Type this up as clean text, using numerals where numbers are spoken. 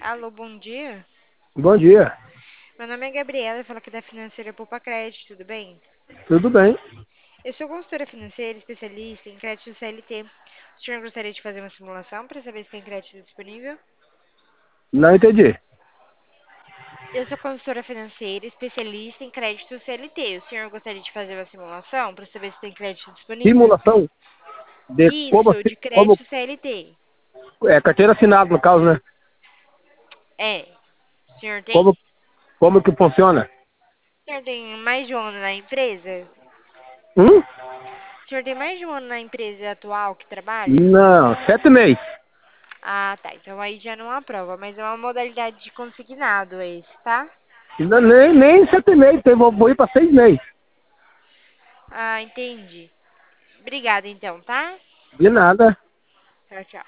Alô, bom dia. Bom dia. Meu nome é Gabriela, eu falo aqui da Financeira Poupa Crédito, tudo bem? Tudo bem? Eu sou consultora financeira, especialista em crédito CLT. O senhor gostaria de fazer uma simulação para saber se tem crédito disponível? Não entendi. Eu sou consultora financeira, especialista em crédito CLT. O senhor gostaria de fazer uma simulação para saber se tem crédito disponível? Simulação de como, Isso, de como crédito CLT. carteira assinada no caso, né? É. O senhor tem? Como, como que funciona? O senhor tem mais de um ano na empresa? Hum? O senhor tem mais de um ano na empresa atual que trabalha? Não, 7 meses. Ah, tá. Então aí já não aprova, mas é uma modalidade de consignado esse, tá? Ainda nem 7 meses, vou ir para 6 meses. Ah, entendi. Obrigada então, tá? De nada. Tchau, tchau.